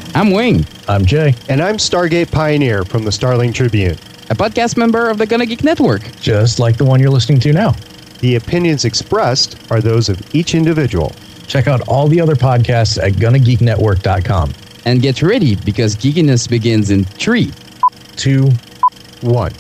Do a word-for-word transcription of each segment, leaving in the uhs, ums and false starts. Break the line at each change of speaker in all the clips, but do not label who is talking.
I'm Wing.
I'm Jay.
And I'm Stargate Pioneer from the Starling Tribune,
a podcast member of the Gonna Geek Network.
Just like the one you're listening to now.
The opinions expressed are those of each individual.
Check out all the other podcasts at gonna geek network dot com.
And get ready, because geekiness begins in three,
two,
one.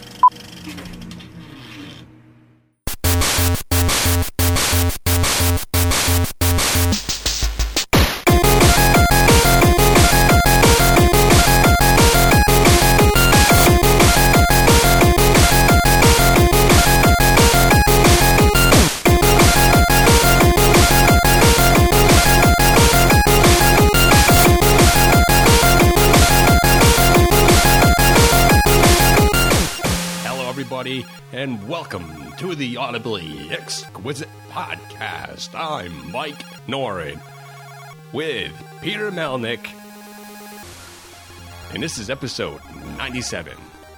And welcome to the Audibly Exquisite Podcast. I'm Mike Noren with Peter Melnick, and this is episode ninety-seven.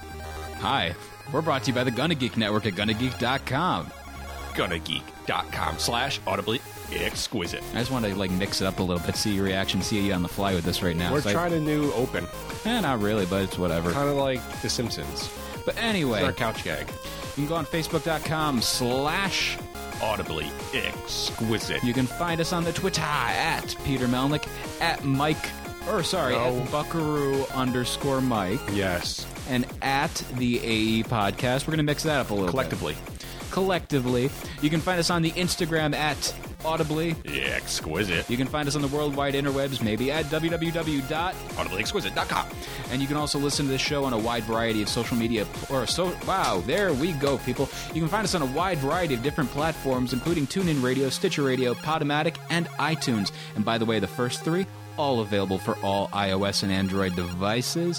Hi, we're brought to you by the Gonna Geek Network at gonna geek dot com.
gonna geek dot com slash audibly exquisite.
I just want to like mix it up a little bit, see your reaction, see you on the fly with this right now.
We're
so
trying I, a new open.
Eh, not really, but it's whatever.
Kind of like The Simpsons.
But anyway,
it's our couch gag.
You can go on facebook dot com slash
audibly exquisite.
You can find us on the Twitter at Peter Melnick, at Mike, or sorry,
no.
at Buckaroo underscore Mike.
Yes.
And at the A E Podcast. We're going to mix that up a little
Collectively.
bit. Collectively. You can find us on the Instagram at Audibly
Exquisite.
You can find us on the worldwide interwebs, maybe at w w w dot
audibly exquisite dot com.
And you can also listen to this show on a wide variety of social media, or so, wow, there we go, people. You can find us on a wide variety of different platforms, including TuneIn Radio, Stitcher Radio, Podomatic, and iTunes. And by the way, the first three, all available for all iOS and Android devices.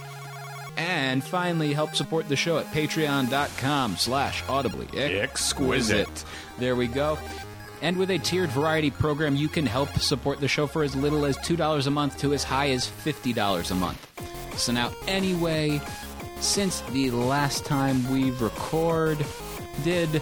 And finally, help support the show at patreon dot com slash audibly
exquisite.
There we go. And with a tiered variety program, you can help support the show for as little as two dollars a month to as high as fifty dollars a month. So now, anyway, since the last time we record, did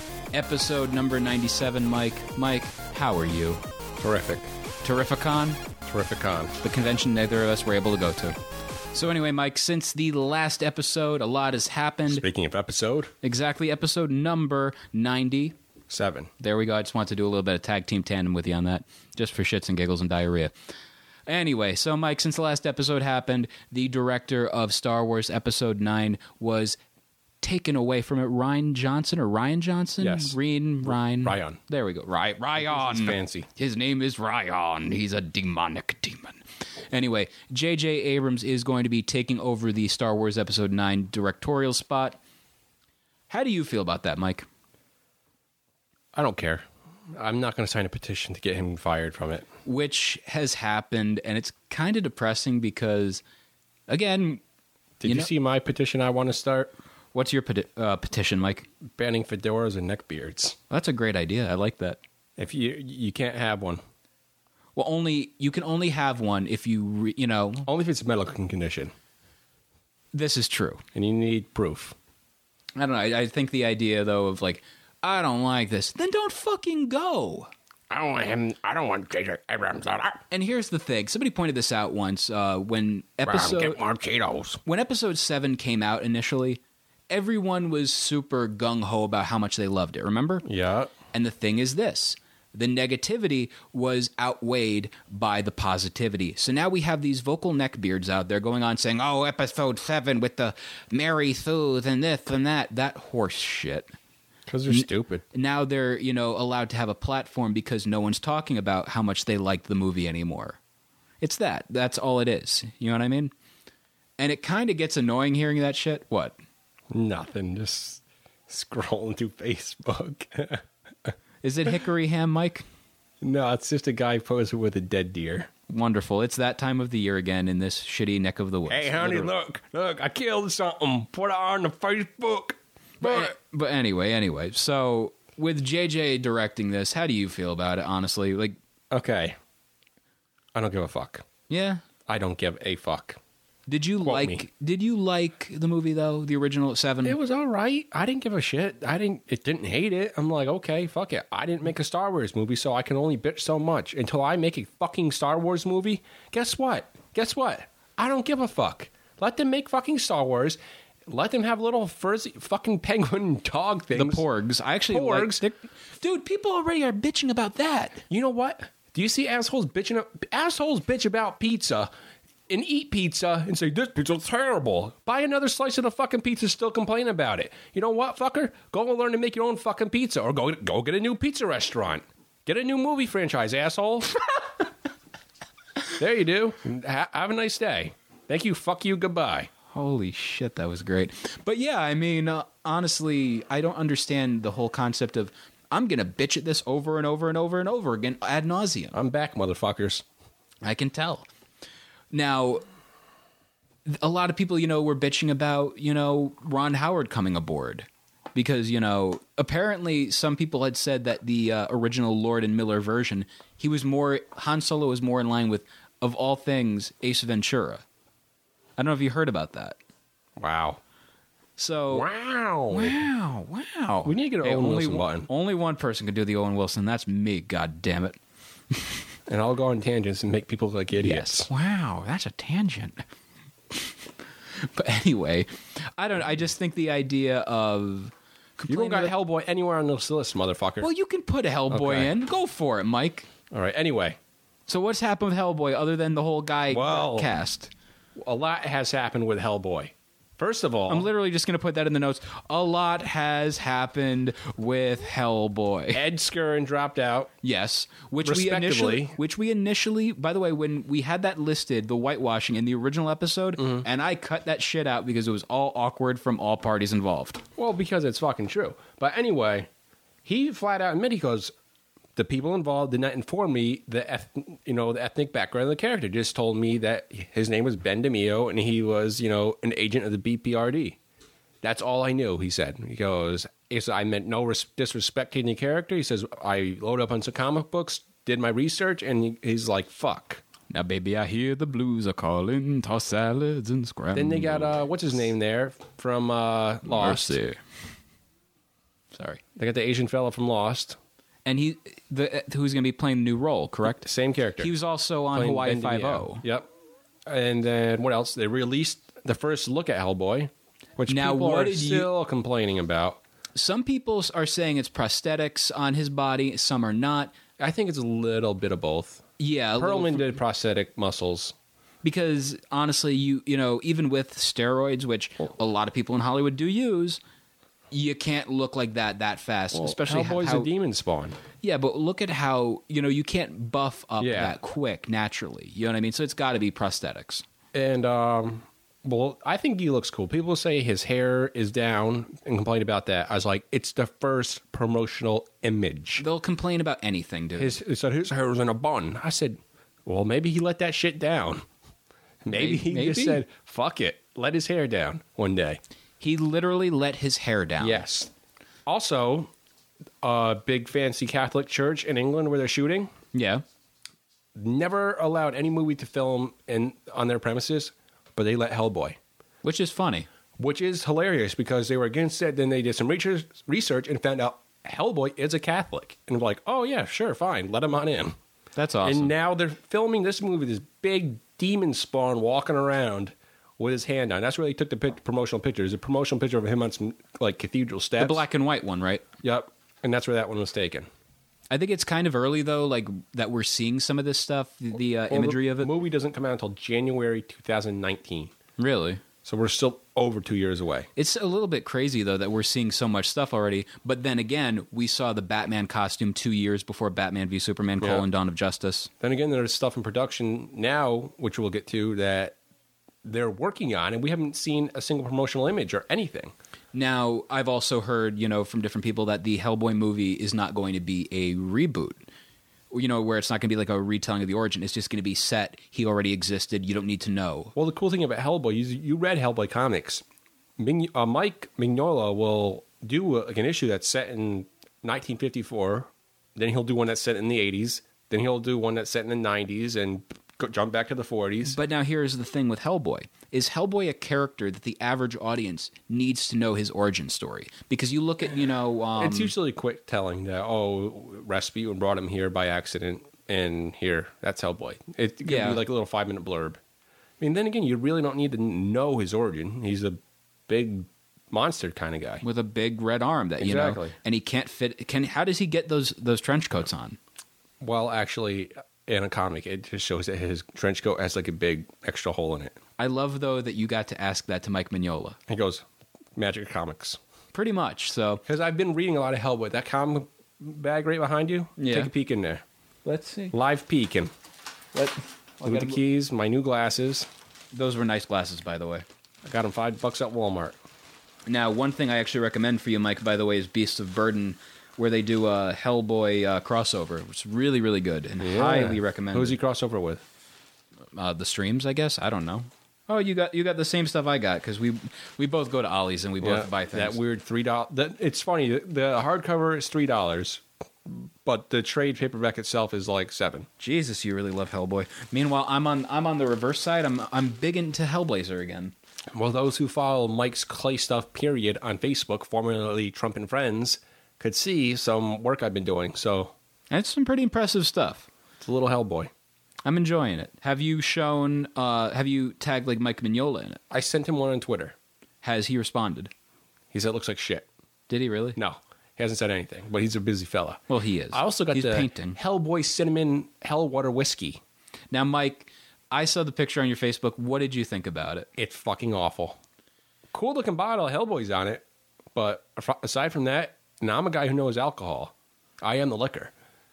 episode number ninety-seven, Mike, Mike, how are you?
Terrific.
Terrificon?
Terrificon.
The convention neither of us were able to go to. So anyway, Mike, since the last episode, a lot has happened.
Speaking of episode.
Exactly, episode number ninety.
Seven.
There we go. I just want to do a little bit of tag team tandem with you on that, just for shits and giggles and diarrhea. Anyway, so Mike, since the last episode happened, the director of Star Wars Episode nine was taken away from it. Rian Johnson, or Ryan Johnson?
Yes.
Rian, Ryan.
Ryan.
There we go. Ry- Ryan.
He's fancy.
His name is Ryan. He's a demonic demon. Anyway, J J Abrams is going to be taking over the Star Wars Episode nine directorial spot. How do you feel about that, Mike?
I don't care. I'm not going to sign a petition to get him fired from it.
Which has happened, and it's kind of depressing because, again...
Did you, you know, see my petition I want to start?
What's your peti- uh, petition, Mike?
Banning fedoras and neckbeards.
That's a great idea. I like that.
If you you can't have one.
Well, only you can only have one if you, re, you know...
Only if it's a medical condition.
This is true.
And you need proof.
I don't know. I, I think the idea, though, of like... I don't like this. Then don't fucking go.
I don't want him. I don't want J J Abrams on it.
And here's the thing. Somebody pointed this out once uh, when episode
get more Cheetos.
When episode seven came out initially, everyone was super gung ho about how much they loved it. Remember?
Yeah.
And the thing is this: the negativity was outweighed by the positivity. So now we have these vocal neckbeards out there going on saying, "Oh, episode seven with the Mary Sue and this and that." That horse shit.
Because they're stupid.
Now they're, you know, allowed to have a platform because no one's talking about how much they liked the movie anymore. It's that. That's all it is. You know what I mean? And it kind of gets annoying hearing that shit. What?
Nothing. Just scrolling through Facebook.
Is it Hickory Ham, Mike?
No, it's just a guy posing with a dead deer.
Wonderful. It's that time of the year again in this shitty neck of the woods.
Hey, honey,
Literally.
look. Look, I killed something. Put it on the Facebook.
But, but anyway, anyway, so with J J directing this, how do you feel about it, honestly? Like,
okay, I don't give a fuck.
Yeah?
I don't give a fuck.
Did you
Quote
like
me.
Did you like the movie, though? The original Seven?
It was all right. I didn't give a shit. I didn't. It didn't hate it. I'm like, okay, fuck it. I didn't make a Star Wars movie, so I can only bitch so much. Until I make a fucking Star Wars movie, guess what? Guess what? I don't give a fuck. Let them make fucking Star Wars. Let them have little fuzzy fucking penguin dog things.
The porgs. I actually
Porgs.
like... Dude, people already are bitching about that.
You know what? Do you see assholes bitching? Assholes bitch about pizza and eat pizza and say, this pizza's terrible. Buy another slice of the fucking pizza, still complain about it. You know what, fucker? Go and learn to make your own fucking pizza, or go, go get a new pizza restaurant. Get a new movie franchise, asshole. There you do. Ha- have a nice day. Thank you, fuck you, goodbye.
Holy shit, that was great. But yeah, I mean, uh, honestly, I don't understand the whole concept of I'm going to bitch at this over and over and over and over again ad nauseum.
I'm back, motherfuckers.
I can tell. Now, a lot of people, you know, were bitching about, you know, Ron Howard coming aboard. Because, you know, apparently some people had said that the uh, original Lord and Miller version, he was more, Han Solo was more in line with, of all things, Ace Ventura. I don't know if you heard about that.
Wow.
So
Wow.
Wow, wow.
We need to get an
Hey,
Owen
only
Wilson
one,
button.
Only one person can do the Owen Wilson. That's me, god damn it.
And I'll go on tangents and make people look like idiots.
Wow, that's a tangent. But anyway, I don't I just think the idea of
You don't got
complaining-
Hellboy anywhere on this list, motherfucker.
Well, you can put a Hellboy
Okay.
in. Go for it, Mike.
All right, anyway.
So what's happened with Hellboy other than the whole guy
Well-
cast?
A lot has happened with Hellboy. First of all,
I'm literally just going to put that in the notes. A lot has happened with Hellboy.
Ed Skrein dropped out.
Yes, which we initially,
Respectively.
which we initially, by the way, when we had that listed, the whitewashing in the original episode,
Mm-hmm.
and I cut that shit out because it was all awkward from all parties involved.
Well, because it's fucking true. But anyway, he flat out admitted, he goes, the people involved did not inform me the eth- you know the ethnic background of the character. Just told me that his name was Ben DeMio and he was you know an agent of the B P R D. That's all I knew. He said. He goes. He said I meant no res- disrespect to any character. He says I loaded up on some comic books, did my research, and he, he's like fuck.
Now, baby, I hear the blues are calling, toss salads and scramble.
Then they got uh, what's his name there from uh, Lost.
Mercy. Sorry.
They got the Asian fella from Lost.
And he, the who's going to be playing the new role, correct?
Same character.
He was also on
Playing
Hawaii
Ben
Five
DiMeo.
O.
Yep. And then what else? They released the first look at Hellboy, which
Now,
people
what
are
did you-
still complaining about.
Some people are saying it's prosthetics on his body. Some are not.
I think it's a little bit of both.
Yeah, a little-
Perlman did prosthetic muscles.
because honestly, you you know, even with steroids, which a lot of people in Hollywood do use, you can't look like that that fast.
Well,
especially
Hellboy's
how,
a demon spawn.
yeah, but look at how you know you can't buff up
Yeah.
that quick naturally. You know what I mean? So it's got to be prosthetics.
And, um, well, I think he looks cool. People say his hair is down and complain about that. I was like, it's the first promotional image.
They'll complain about anything, dude.
His, he said his hair was in a bun. I said, well, maybe he let that shit down. Maybe he
Maybe.
just said, fuck it. Let his hair down one day.
He literally let his hair down.
Yes. Also, a big fancy Catholic church in England where they're shooting
Yeah.
never allowed any movie to film in on their premises, but they let Hellboy,
Which is funny.
which is hilarious because they were against it. Then they did some research, research and found out Hellboy is a Catholic, and were like, oh yeah, sure, fine, let him on in.
That's awesome.
And now they're filming this movie, this big demon spawn walking around with his hand on. That's where they took the pic- promotional picture. There's a promotional picture of him on some like cathedral steps.
the black and white one, right?
Yep, and that's where that one was taken.
I think it's kind of early though, like that we're seeing some of this stuff, the, the uh,
Well,
imagery
the
of it.
movie doesn't come out until January two thousand nineteen,
Really?
so we're still over two years away.
It's a little bit crazy though that we're seeing so much stuff already. But then again, we saw the Batman costume two years before Batman v Superman:
Yeah.
colon, Dawn of Justice.
Then again, there's stuff in production now, which we'll get to, that they're working on, and we haven't seen a single promotional image or anything.
Now, I've also heard, you know, from different people that the Hellboy movie is not going to be a reboot. You know, where it's not going to be like a retelling of the origin. It's just going to be set. He already existed. You don't need to know.
Well, the cool thing about Hellboy, you, you read Hellboy comics. Mign- uh, Mike Mignola will do a, like an issue that's set in nineteen fifty-four. Then he'll do one that's set in the eighties. Then he'll do one that's set in the nineties and go, jump back to the forties.
But now here's the thing with Hellboy. Is Hellboy a character that the average audience needs to know his origin story? Because you look at, you know... Um,
It's usually quick telling that, oh, Rasputin brought him here by accident, and here, that's Hellboy. It can
Yeah.
be like a little five-minute blurb. mean, then again, you really don't need to know his origin. He's a big monster kind of guy
with a big red arm that you
exactly.
know, and he can't fit. Can how does he get those those trench coats on?
Well, actually, in a comic, it just shows that his trench coat has like a big extra hole in it.
I love though that you got to ask that to Mike Mignola.
He goes, Magic Comics,
pretty much. So
because I've been reading a lot of Hellboy. That comic bag right behind you.
Yeah.
Take a peek in there.
Let's see.
Live peeking.
Let,
Look at the keys. My new glasses.
Those were nice glasses, by the way.
I got them five bucks at Walmart.
Now, one thing I actually recommend for you, Mike, by the way, is Beasts of Burden, where they do a Hellboy uh, crossover. It's really, really good, and
Yeah.
highly recommend.
Who's
it.
he crossover with?
Uh, the streams, I guess. I don't know. Oh, you got you got the same stuff I got because we we both go to Ollie's and we both buy things.
That weird three dollar. That it's funny. The, the hardcover is three dollars, but the trade paperback itself is like seven.
Jesus, you really love Hellboy. Meanwhile, I'm on I'm on the reverse side. I'm I'm big into Hellblazer again.
Well, those who follow Mike's Clay Stuff period on Facebook, formerly Trump and Friends, could see some work I've been doing. So
That's some pretty impressive stuff.
it's a little Hellboy.
I'm enjoying it. Have you shown? Uh, have you tagged like Mike Mignola in it?
I sent him one on Twitter.
Has he responded?
He said it looks like shit.
Did he really?
No, he hasn't said anything, but he's a busy fella.
Well, he is.
I also got
He's
the
painting.
Hellboy Cinnamon Hellwater Whiskey.
Now, Mike, I saw the picture on your Facebook. What did you think about it?
It's fucking awful. Cool looking bottle, Hellboy's on it, but aside from that, now I'm a guy who knows alcohol. I am the liquor.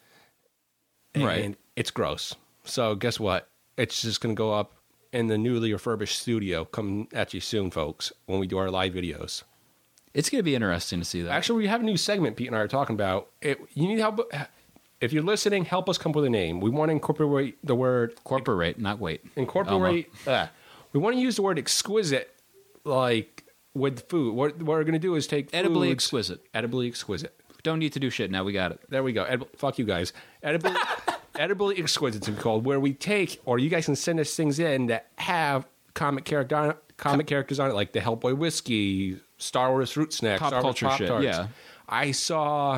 And
Right.
it's gross. So guess what? It's just going to go up in the newly refurbished studio. Come at you soon, folks, when we do our live videos.
It's going to be interesting to see that.
Actually, we have a new segment Pete and I are talking about. It, you need help. If you're listening, help us come up with a name. We want to incorporate the word
Incorporate, not wait.
incorporate. Uh, we want to use the word exquisite, like with food. What, what we're going to do is take
Edibly
foods-
exquisite.
Edibly exquisite.
Don't need to do shit now. We got it.
There we go. Edib- fuck you guys. Edibly, edibly exquisite, it's called, where we take, or you guys can send us things in that have comic character, comic characters on it, like the Hellboy whiskey, Star Wars fruit snacks,
Pop
Star Wars
culture shit,
Pop-Tarts.
yeah.
I saw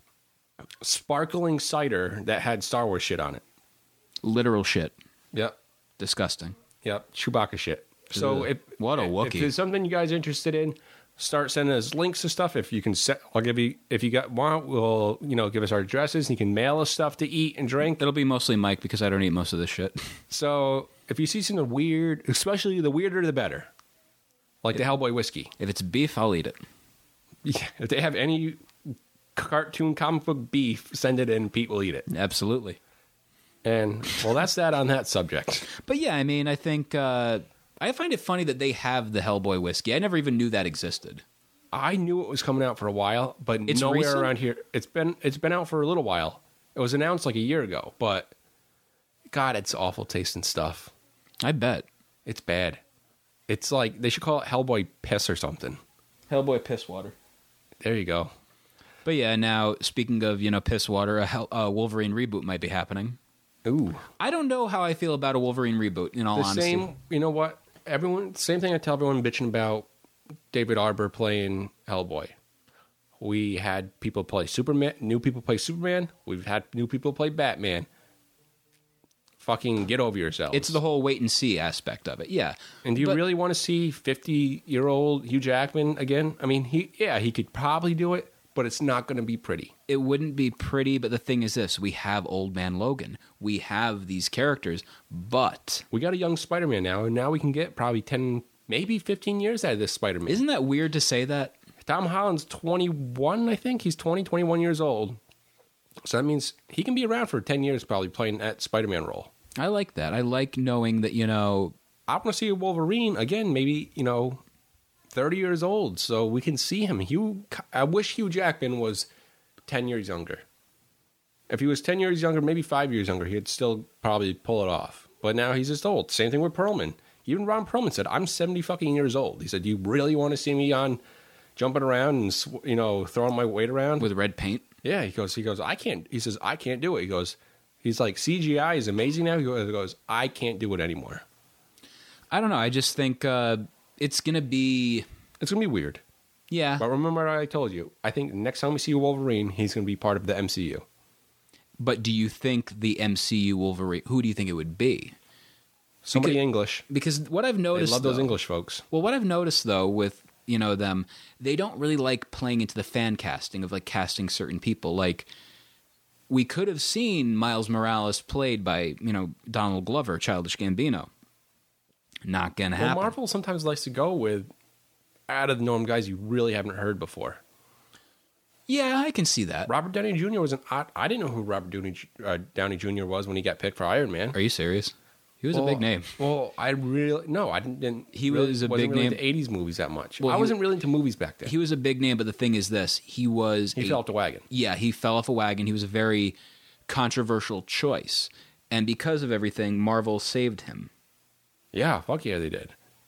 sparkling cider that had Star Wars shit on it.
Literal shit.
Yep.
Disgusting.
Yep. Chewbacca shit. So
Ugh.
if
What a
if
Wookiee.
there's something you guys are interested in, start sending us links to stuff. If you can set, I'll give you. If you got want, we'll you know give us our addresses. And you can mail us stuff to eat and drink.
It'll be mostly Mike because I don't eat most of this shit.
So if you see something weird, especially the weirder the better, like the Hellboy whiskey.
If it's beef, I'll eat it.
Yeah, if they have any cartoon comic book beef, send it in. Pete will eat it.
Absolutely.
And well, that's that on that subject.
But yeah, I mean, I think uh, I find it funny that they have the Hellboy whiskey. I never even knew that existed.
I knew it was coming out for a while, but
It's
nowhere
recent?
around here. It's been it's been out for a little while. It was announced like a year ago, but God, it's awful tasting stuff.
I bet.
It's bad. It's like they should call it Hellboy piss or something.
Hellboy piss water.
There you go.
But yeah, now speaking of you know piss water, a, Hel- a Wolverine reboot might be happening.
Ooh,
I don't know how I feel about a Wolverine reboot. In all
the
honesty,
same. You know what? Everyone, same thing. I tell everyone bitching about David Arbor playing Hellboy. We had people play Superman. New people play Superman. We've had new people play Batman. Fucking get over yourselves.
it's the whole wait and see aspect of it. Yeah,
And do you
But-
really want to see fifty-year-old Hugh Jackman again? I mean, he yeah, he could probably do it, but it's not going to be pretty.
It wouldn't be pretty, but the thing is this: we have Old Man Logan, we have these characters, but
We got a young Spider-Man now, and now we can get probably ten, maybe fifteen years out of this Spider-Man.
isn't that weird to say that?
Tom Holland's twenty-one, I think. He's twenty, twenty-one years old. So that means he can be around for ten years probably playing that Spider-Man role.
I like that. I like knowing that you know.
I want to see a Wolverine again, maybe, you know, thirty years old, so we can see him. Hugh, I wish Hugh Jackman was ten years younger. If he was ten years younger, maybe five years younger, he'd still probably pull it off. But now he's just old. Same thing with Perlman. Even Ron Perlman said, I'm seventy fucking years old. He said, do you really want to see me on jumping around and, sw- you know, throwing my weight around?
With red paint,
Yeah, he goes, he goes, I can't, he says, I can't do it. He goes, he's like, C G I is amazing now. He goes, he goes I can't do it anymore.
I don't know. I just think uh, it's gonna be,
It's going to be weird.
yeah.
But remember what I told you. I think next time we see Wolverine, he's going to be part of the M C U.
But do you think the M C U Wolverine? Who do you think it would be?
Somebody
Because-
English.
Because what I've
They
noticed,
love those
though-
English folks.
Well, what I've noticed though with you know them, they don't really like playing into the fan casting of like casting certain people. Like we could have seen Miles Morales played by you know Donald Glover, Childish Gambino. Not gonna
Well,
happen.
Marvel sometimes likes to go with out of the norm guys you really haven't heard before.
Yeah, I can see that.
Robert Downey Junior was an I, I didn't know who Robert Downey, uh, Downey Junior was when he got picked for Iron Man.
Are you serious? He was
well,
a big name.
Well, I really no, I didn't. didn't
He
really,
was a
wasn't
big
really
name.
into eighties movies that much.
Well,
I
he-
wasn't really into movies back then.
He was a big name, but the thing is this: he was
He
a,
fell off the wagon.
Yeah, he fell off a wagon. He was a very controversial choice, and because of everything, Marvel saved him.
Yeah, fuck yeah, they did.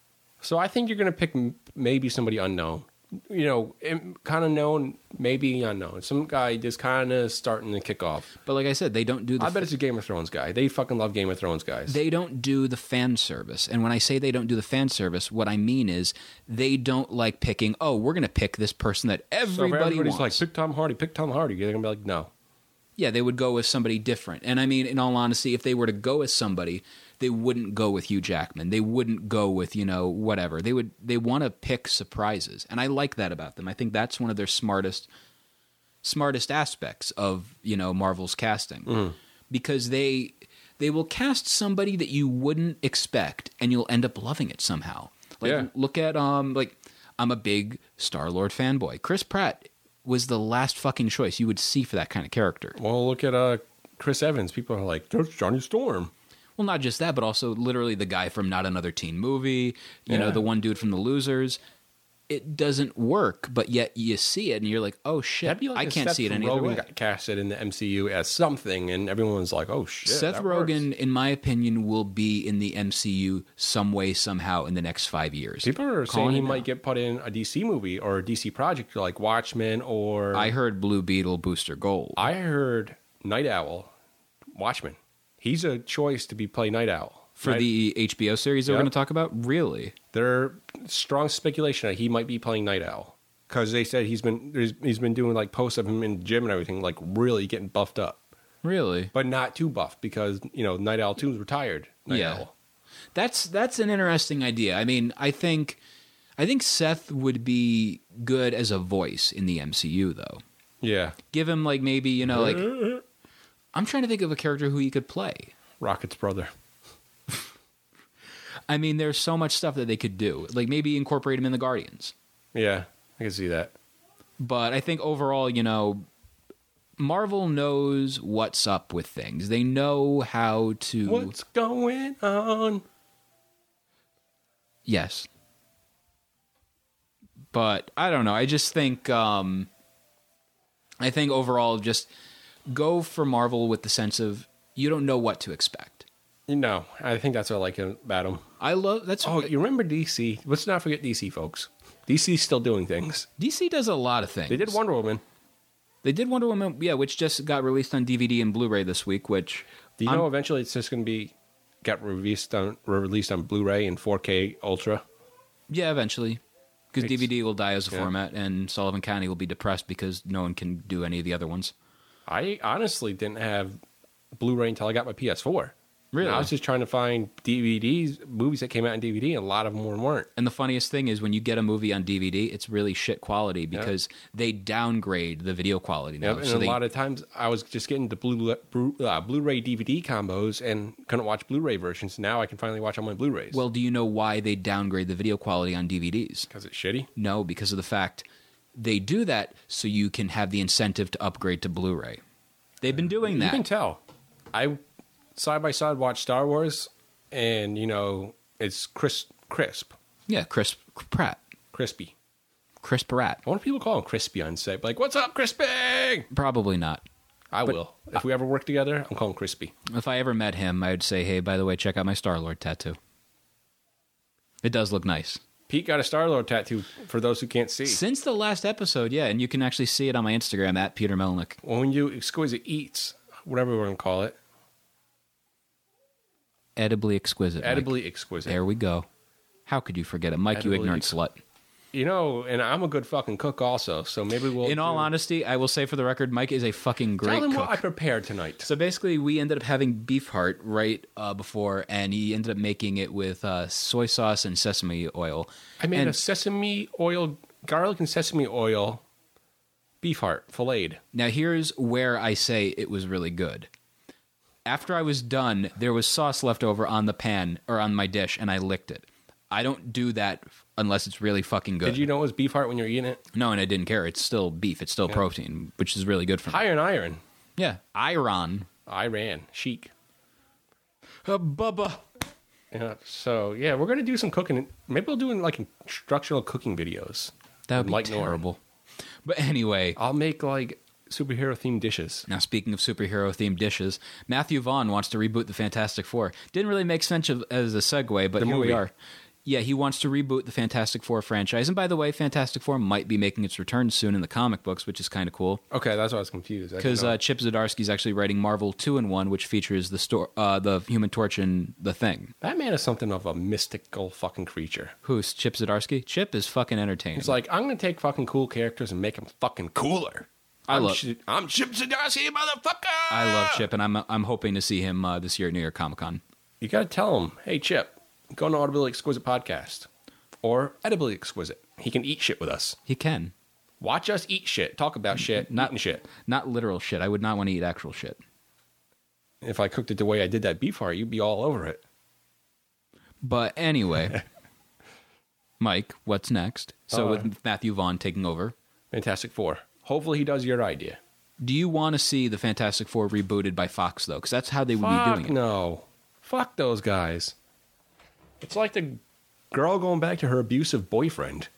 So I think you're going to pick m- maybe somebody unknown. You know, kind of known, maybe unknown. Some guy just kind of starting to kick off.
But like I said, they don't do the
I bet it's a Game of Thrones guy. They fucking love Game of Thrones guys.
they don't do the fan service. And when I say they don't do the fan service, what I mean is they don't like picking, oh, we're going to pick this person that
so if
everybody
everybody's
wants.
like, pick Tom Hardy, pick Tom Hardy. They're going to be like, no.
Yeah, they would go with somebody different. And I mean, in all honesty, if they were to go with somebody, they wouldn't go with Hugh Jackman. They wouldn't go with, you know, whatever. They would they want to pick surprises. And I like that about them. I think that's one of their smartest smartest aspects of, you know, Marvel's casting.
Mm.
Because they they will cast somebody that you wouldn't expect and you'll end up loving it somehow. Like
Yeah.
look at um like I'm a big Star-Lord fanboy. Chris Pratt was the last fucking choice you would see for that kind of character.
Well, look at uh, Chris Evans. People are like, that's Johnny Storm.
Well, not just that, but also literally the guy from Not Another Teen Movie, you know,
Yeah.
the one dude from The Losers. It doesn't work, but yet you see it and you're like, oh shit,
That'd be like
I
if
can't
Seth
see it any other
Rogen
way.
got casted in the M C U as something, and everyone's like, oh shit.
Seth
that
Rogen,
works.
in my opinion, will be in the M C U some way, somehow in the next five years.
People are saying
Calling
he
it
might
now.
get put in a D C movie or a D C project like Watchmen or.
I heard Blue Beetle, Booster Gold.
I heard Night Owl, Watchmen. He's a choice to be play Night Owl.
For
Night-
the H B O series that we're
Yep.
going to talk about? Really?
There strong speculation that he might be playing Night Owl because they said he's been there's- he's been doing like posts of him in the gym and everything, like really getting buffed up,
Really?
but not too buff because you know Night Owl two is retired. Night
Yeah.
Owl.
That's that's an interesting idea. I mean, I think I think Seth would be good as a voice in the M C U though.
Yeah,
Give him like maybe, you know, like I'm trying to think of a character who he could play.
Rocket's brother.
I mean, there's so much stuff that they could do. Like maybe incorporate him in the Guardians.
Yeah, I can see that.
But I think overall, you know, Marvel knows what's up with things. They know how to
What's going on?
Yes. But I don't know. I just think um I think overall just go for Marvel with the sense of you don't know what to expect.
You know, I think that's what I like about him.
I love that's
Oh, you remember D C? Let's not forget D C, folks. D C's still doing things.
D C does a lot of things.
They did Wonder Woman.
They did Wonder Woman, yeah, which just got released on D V D and Blu-ray this week, which
Do you
I'm-
know eventually it's just going to be get released on released on Blu-ray and four K Ultra?
yeah, eventually. Because
It's-
D V D will die as a
yeah.
format and Sullivan County will be depressed because no one can do any of the other ones.
I honestly didn't have Blu-ray until I got my P S four.
Really?
And I was just trying to find D V Ds, movies that came out in D V D, and a lot of them weren't.
And the funniest thing is when you get a movie on D V D, it's really shit quality because they downgrade the video quality now.
Yep, and
so
a
they,
lot of times I was just getting the Blu- Blu- uh, Blu-ray D V D combos and couldn't watch Blu-ray versions. Now I can finally watch all my Blu-rays.
well, do you know why they downgrade the video quality on D V Ds?
because it's shitty.
No, because of the fact they do that so you can have the incentive to upgrade to Blu-ray. They've been doing
You
that.
can tell. I side by side watched Star Wars, and you know it's crisp, crisp,
Yeah, Chris Pratt.
crispy.
Chris Pratt.
I wonder if people call him crispy on set. Like, what's up, crispy?
Probably not.
I will. If we ever work together, I'm calling crispy.
If I ever met him, I would say, hey, by the way, check out my Star-Lord tattoo. It does look nice.
Pete got a Star-Lord tattoo for those who can't see.
Since the last episode, yeah, and you can actually see it on my Instagram, at Peter Melnick.
Well, when you exquisite eats, whatever we're going to call it,
Edibly exquisite. Mike.
edibly exquisite.
There we go. How could you forget it? Mike, you
Edibly
ignorant
ex-
slut.
You know, and I'm a good fucking cook also, so maybe we'll...
In all
do-
honesty, I will say for the record, Mike is a fucking great
Tell them
cook.
what I prepared tonight.
So basically, we ended up having beef heart right uh, before, and he ended up making it with uh, soy sauce and sesame oil.
I made
and
a sesame oil, garlic and sesame oil beef heart filleted.
Now, here's where I say it was really good. After I was done, there was sauce left over on the pan, or on my dish, and I licked it. I don't do that unless it's really fucking good.
Did you know it was beef heart when you were eating it?
No, and I didn't care. It's still beef. It's still
Yeah.
protein, which is really good for me.
Higher in iron.
Yeah. Iron.
Iran. Chic.
Uh, Bubba.
Yeah, so, yeah, we're going to do some cooking. Maybe we'll do like instructional cooking videos.
That would be
Mike Norton.
terrible. But anyway,
I'll make like superhero-themed dishes.
now speaking of superhero-themed dishes, Matthew Vaughn wants to reboot the Fantastic Four. Didn't really make sense of, as a segue, but
The
here
movie.
we are. Yeah, he wants to reboot the Fantastic Four franchise. And by the way, Fantastic Four might be making its return soon in the comic books, which is kind of cool.
Okay, that's why I was confused. I didn't
Because
know.
uh, Chip Zdarsky is actually writing Marvel two in one, which features the sto- uh, the Human Torch and the Thing.
that man is something of a mystical fucking creature.
Who's Chip Zdarsky? Chip is fucking entertaining.
It's like, I'm going to take fucking cool characters and make them fucking cooler.
I
I'm
love-
Chi- I'm Chip Zdarsky, motherfucker!
I love Chip, and I'm I'm hoping to see him uh, this year at New York Comic Con.
You got to tell him, hey, Chip, go on the Audibly Exquisite podcast. Or Edibly Exquisite. He can eat shit with us.
He can.
Watch us eat shit. Talk about shit.
Not-
Eating shit.
Not literal shit. I would not want to eat actual shit.
If I cooked it the way I did that beef heart, you'd be all over it.
But anyway, Mike, what's next? So
Uh,
with Matthew Vaughn taking over,
Fantastic Four. Hopefully he does your idea.
do you want to see the Fantastic Four rebooted by Fox, though? Because that's how they would
Fuck
be doing it.
no. Fuck those guys. It's like the girl going back to her abusive boyfriend.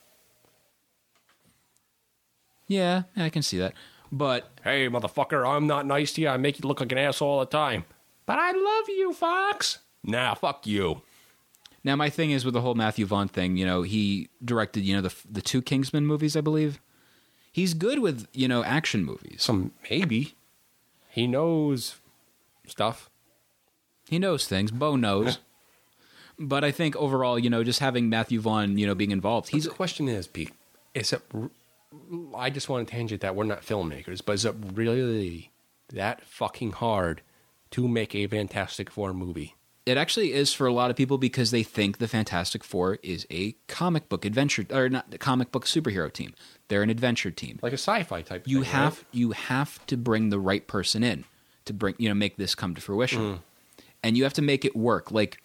Yeah, I can see that. But
Hey, motherfucker, I'm not nice to you. I make you look like an asshole all the time. But I love you, Fox. Nah, fuck you.
now my thing is with the whole Matthew Vaughn thing, you know, he directed, you know, the the two Kingsman movies, I believe. He's good with, you know, action movies.
So maybe he knows stuff.
He knows things. Bo knows. But I think overall, you know, just having Matthew Vaughn, you know, being involved,
He's
he's
the question is, Pete, is it, r- I just want to tangent that we're not filmmakers, but is it really that fucking hard to make a Fantastic Four movie?
it actually is for a lot of people because they think the Fantastic Four is a comic book adventure or not a comic book superhero team. They're an adventure team.
Like a sci-fi type
You
thing,
have
right?
you have to bring the right person in to bring you know make this come to fruition.
Mm.
And you have to make it work. Like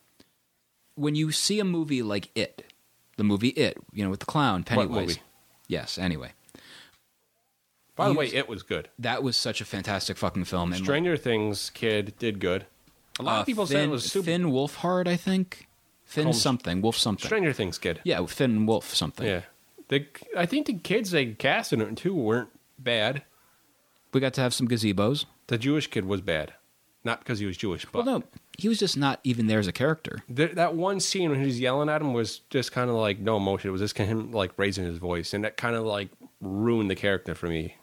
when you see a movie like It, the movie It, you know, with the clown Pennywise.
movie?
Yes, anyway.
By the
you-
way, it was good.
That was such a fantastic fucking film. And
Stranger Things kid did good. A lot
uh,
of people
Finn,
said it was super.
Finn Wolfhard, I think. Finn
Holmes-
something, Wolf something.
Stranger Things kid.
Yeah, Finn Wolf something.
Yeah. The, I think the kids they cast in it too weren't bad.
We got to have some gazebos.
The Jewish kid was bad. Not because he was Jewish, but
Well, no, he was just not even there as a character.
th- that one scene when he was yelling at him was just kind of like no emotion. It was just him like raising his voice, and that kind of like ruined the character for me.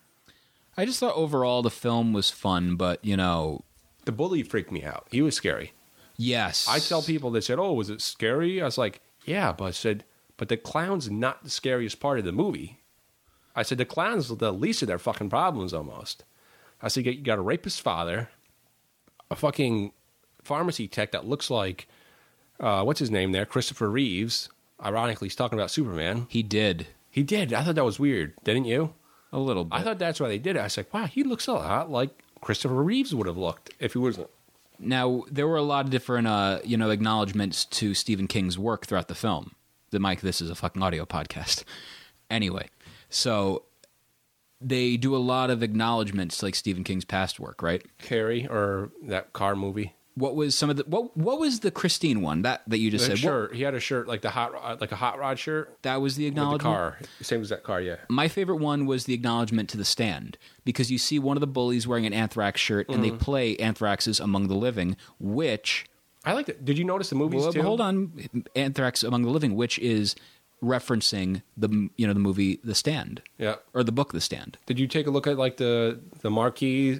I just thought overall the film was fun, but, you know,
The bully freaked me out. He was scary.
yes.
I tell people that said, "Oh, was it scary?" I was like, "Yeah," but I said, "But the clown's not the scariest part of the movie." I said, "The clown's the least of their fucking problems almost." I said, "You got a rapist father, a fucking pharmacy tech that looks like uh, what's his name there, Christopher Reeves. Ironically, he's talking about Superman.
He did.
He did. I thought that was weird, didn't you?
A little bit.
I thought that's why they did it. I was like, wow, he looks a lot like Christopher Reeves would have looked if he was."
Now, there were a lot of different, uh, you know, acknowledgments to Stephen King's work throughout the film. The Mike, this is a fucking audio podcast. Anyway, so they do a lot of acknowledgments to, like, Stephen King's past work, right?
Carrie or that car movie.
What was some of the what? What was the Christine one that that you just
The
said? What-
shirt. He had a shirt like the hot, rod- like a hot rod shirt
that was the
with the
acknowledgement.
car. Same as that car, yeah.
My favorite one was the acknowledgement to the Stand, because you see one of the bullies wearing an Anthrax shirt, and
Mm-hmm.
they play Anthrax's Among the Living, which
I like it. Did you notice the movies
well,
too?
hold on, Anthrax Among the Living, which is referencing the you know the movie The Stand
Yeah.
or the book The Stand.
Did you take a look at like the the marquee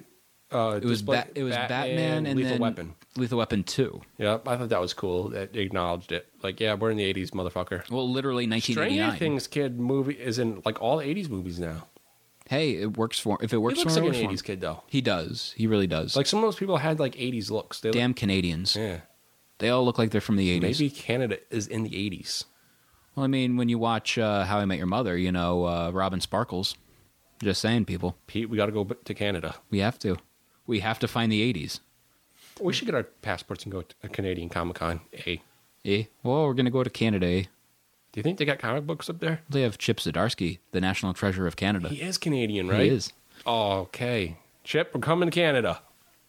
Uh,
It was
display-
Bat- it was Batman, and
Lethal
then
Weapon.
Lethal Weapon two.
Yeah, I thought that was cool that they acknowledged it. Like, yeah, we're in the eighties, motherfucker.
Well, literally nineteen
Stranger
eighty-nine.
Things kid movie is in like all the eighties movies now.
Hey, it works for if it
He
works
looks
for him.
like
it
an
works for
eighties
him.
kid though.
He does. He really does.
Like some of those people had like eighties looks. They
Damn Canadians.
Look, yeah.
They all look like they're from the eighties.
Maybe Canada is in the eighties.
Well, I mean, when you watch uh, How I Met Your Mother, you know, uh, Robin Sparkles. Just saying, people.
Pete, we got to go b- to Canada.
We have to. We have to find the eighties.
We should get our passports and go to a Canadian Comic Con. Eh?
Eh? Well, we're going to go to Canada, eh?
Do you think they got comic books up there?
They have Chip Zdarsky, the national treasure of Canada.
He is Canadian, right?
He is.
Oh, okay. Chip, we're coming to Canada.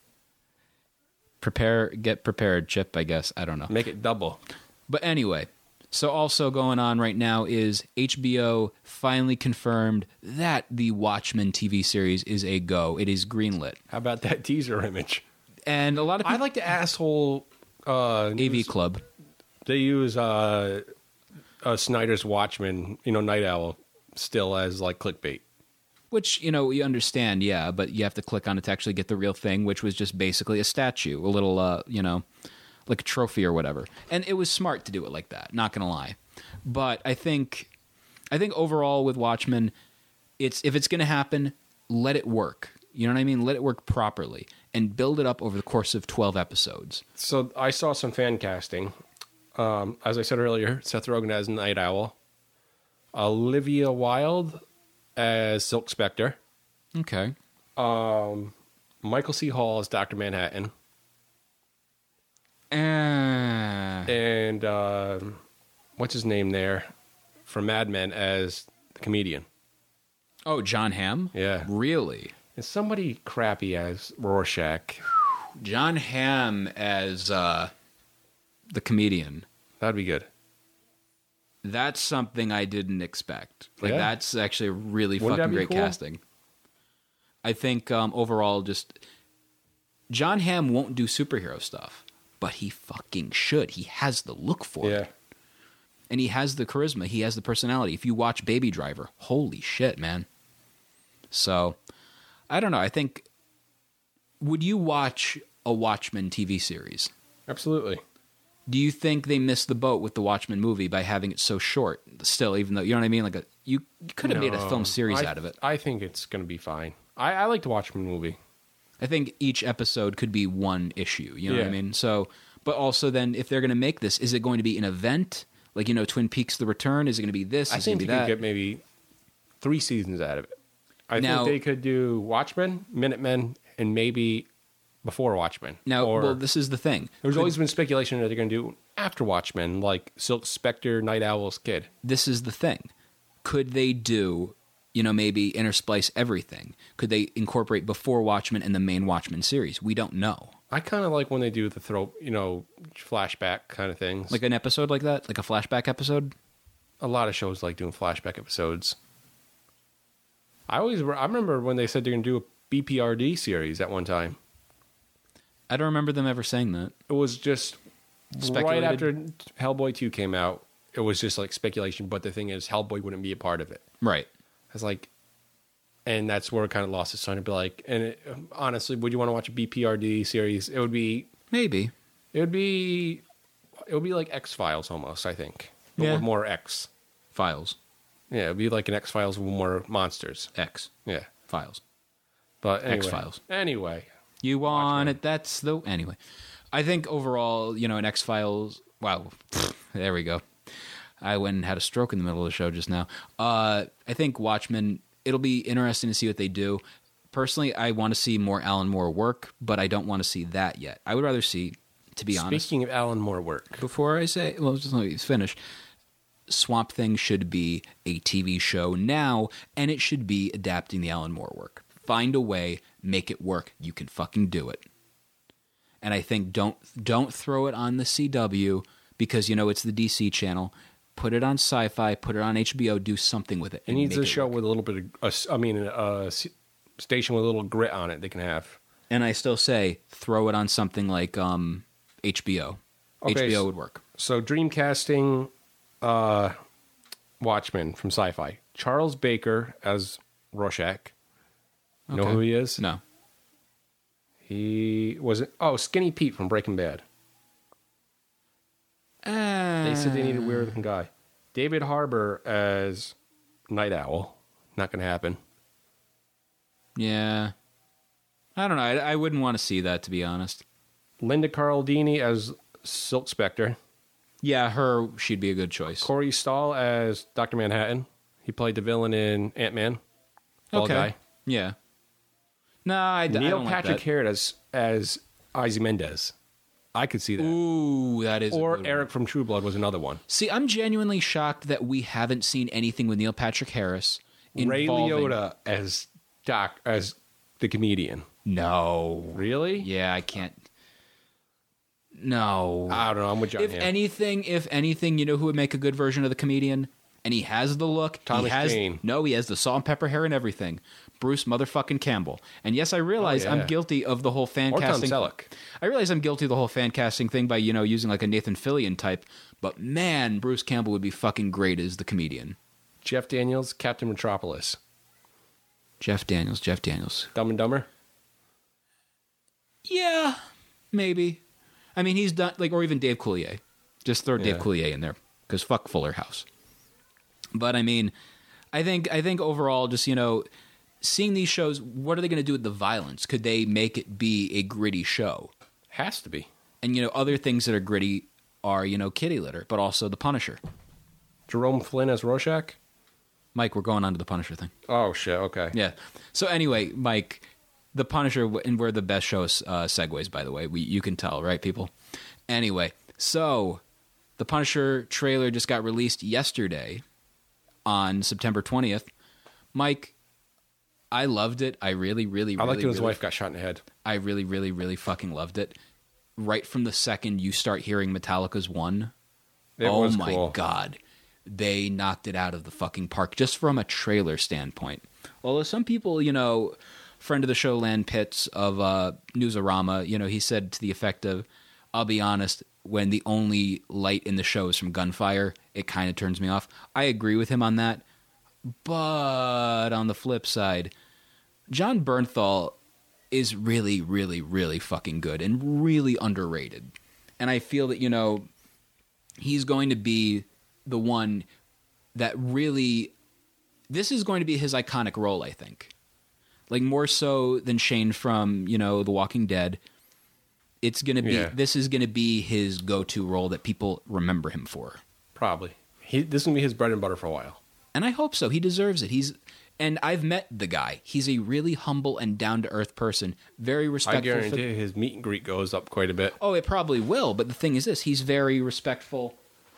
Prepare, get prepared, Chip, I guess. I don't know.
Make it double.
But anyway, so also going on right now is H B O finally confirmed that the Watchmen T V series is a go. It is greenlit.
How about that teaser image?
And a lot of
I
people...
like the asshole uh,
A V
news-
Club.
They use uh, uh, Snyder's Watchmen, you know, Night Owl, still as like clickbait.
Which, you know, you understand, yeah, but you have to click on it to actually get the real thing, which was just basically a statue, a little, uh, you know, like a trophy or whatever. And it was smart to do it like that, not going to lie. But I think, I think overall with Watchmen, it's if it's going to happen, let it work. You know what I mean? Let it work properly and build it up over the course of twelve episodes.
So I saw some fan casting. Um, as I said earlier, Seth Rogen as Night Owl, Olivia Wilde as Silk Spectre,
Okay.
Michael C. Hall as Doctor Manhattan,
Uh,
and uh, what's his name there from Mad Men as the comedian.
oh, John Hamm?
Yeah.
Really?
And somebody crappy as Rorschach.
John Hamm as uh, the comedian.
That'd be good.
That's something I didn't expect. Like
Yeah.
that's actually really
Wouldn't that
fucking
be
great
cool?
casting. I think um, overall, just John Hamm won't do superhero stuff, but he fucking should. He has the look for
Yeah.
it, and he has the charisma. He has the personality. If you watch Baby Driver, holy shit, man. So, I don't know. I think would you watch a Watchmen T V series?
Absolutely.
Do you think they missed the boat with the Watchmen movie by having it so short? Still, even though you know what I mean, like a you, you could have made a film series
I,
out of it.
I think it's going to be fine. I, I like to watch the movie.
I think each episode could be one issue. You know what I
Yeah.
mean? So, but also then, if they're going to make this, is it going to be an event? Like you know, Twin Peaks: The Return. Is it going to be this?
I
Is it going
think
to
you
be
could
that?
get maybe three seasons out of it. I
Now-
think they could do Watchmen, Minutemen, and maybe before Watchmen.
now,
or
well, this is the thing.
there's
Could-
always been speculation that they're going to do after Watchmen, like Silk Spectre, Night Owl's kid.
this is the thing. Could they do, you know, maybe intersplice everything? Could they incorporate before Watchmen and the main Watchmen series? We don't know.
I kind of like when they do the throw, you know, flashback kind of things.
Like an episode like that, like a flashback episode.
a lot of shows like doing flashback episodes. I always, I remember when they said they're going to do a B P R D series at one time.
I don't remember them ever saying that.
It was just right
Speculated?
after Hellboy two came out. It was just like speculation, but the thing is, Hellboy wouldn't be a part of it.
Right.
I was like, and that's where it kind of lost its son to be like, and it, honestly, would you want to watch a B P R D series? It would be,
Maybe.
it would be, it would be like X Files almost, I think, but
Yeah.
with more X.
Files.
Yeah, it'd be like an X Files with more monsters.
X.
Yeah,
Files.
but anyway,
X-Files.
Anyway,
You want it? That's the anyway. I think overall, you know, in X Files. Wow, there we go. I went and had a stroke in the middle of the show just now. Uh, I think Watchmen. It'll be interesting to see what they do. Personally, I want to see more Alan Moore work, but I don't want to see that yet. I would rather see, to be honest.
speaking of Alan Moore work,
Before I say, well, just let me finish. Swamp Thing should be a T V show now, and it should be adapting the Alan Moore work. Find a way, make it work. You can fucking do it. And I think don't don't throw it on the C W because you know it's the D C channel. Put it on Sci-Fi. Put it on H B O. Do something with it.
it
and
needs
make
a show
work.
with a little bit of, uh, I mean, a s- station with a little grit on it. They can have.
And I still say throw it on something like um, H B O.
Okay,
H B O
so-
would work.
So Dreamcasting, uh, Watchmen from Sci-Fi. Charles Baker as Rorschach. Know
Okay.
who he is?
No.
He was oh Skinny Pete from Breaking Bad.
Uh,
They said they needed a weird looking guy. David Harbour as Night Owl. Not going to happen.
Yeah. I don't know. I, I wouldn't want to see that, to be honest.
Linda Cardellini as Silk Spectre.
Yeah, her, she'd be a good choice.
Corey Stahl as Doctor Manhattan. He played the villain in Ant-Man. Bald
Okay.
guy.
Yeah. No, I, d- I
Neil
don't
Patrick
like that.
Harris as, as Ozymandias. I could see that.
Ooh, that is a
Or
good
Eric
one.
from True Blood was another one.
See, I'm genuinely shocked that we haven't seen anything with Neil Patrick Harris
Ray
involving...
Liotta as Doc as the comedian.
No.
Really?
Yeah, I can't... No.
I don't know. I'm with John.
If
here.
anything, if anything, you know who would make a good version of the comedian? And he has the look.
Thomas
he has,
Jane.
No, he has the salt and pepper hair and everything. Bruce motherfucking Campbell. And yes, I realize
Oh, yeah.
I'm guilty of the whole fan
Or Tom
casting.
Selleck.
I realize I'm guilty of the whole fan casting thing by, you know, using like a Nathan Fillion type. But man, Bruce Campbell would be fucking great as the comedian.
Jeff Daniels, Captain Metropolis.
Jeff Daniels, Jeff Daniels.
Dumb and Dumber.
Yeah, maybe. I mean, he's done, like, or even Dave Coulier. Just throw Dave
Yeah.
Coulier in there, because fuck Fuller House. But, I mean, I think I think overall, just, you know, seeing these shows, what are they going to do with the violence? Could they make it be a gritty show?
Has to be.
And, you know, other things that are gritty are, you know, kitty litter, but also The Punisher.
Jerome Flynn as Rorschach.
Mike, we're going on to The Punisher thing.
Oh shit. Okay.
Yeah. So anyway, Mike, The Punisher, and we're the best show uh, segues, by the way. We you can tell, right, people? Anyway, so The Punisher trailer just got released yesterday on September twentieth. Mike, I loved it. I really, really,
I
really,
liked it when his
really,
wife got shot in the head.
I really, really, really fucking loved it. Right from the second you start hearing Metallica's One,
It
oh
was
my
cool.
god, they knocked it out of the fucking park just from a trailer standpoint. Although some people, you know, friend of the show, Lan Pitts of uh, Newsarama, you know, he said to the effect of, I'll be honest, when the only light in the show is from gunfire, it kind of turns me off. I agree with him on that. But on the flip side, John Bernthal is really, really, really fucking good and really underrated. And I feel that, you know, he's going to be the one that really... This is going to be his iconic role, I think. Like, more so than Shane from, you know, The Walking Dead. It's going to be...
Yeah.
This is going to be his go-to role that people remember him for.
Probably. He, this is gonna be his bread and butter for a while.
And I hope so. He deserves it. He's... And I've met the guy. He's a really humble and down-to-earth person. Very
I
respectful.
guarantee
for,
his meet and greet goes up quite a bit.
Oh, it probably will. But the thing is this. He's very respectful.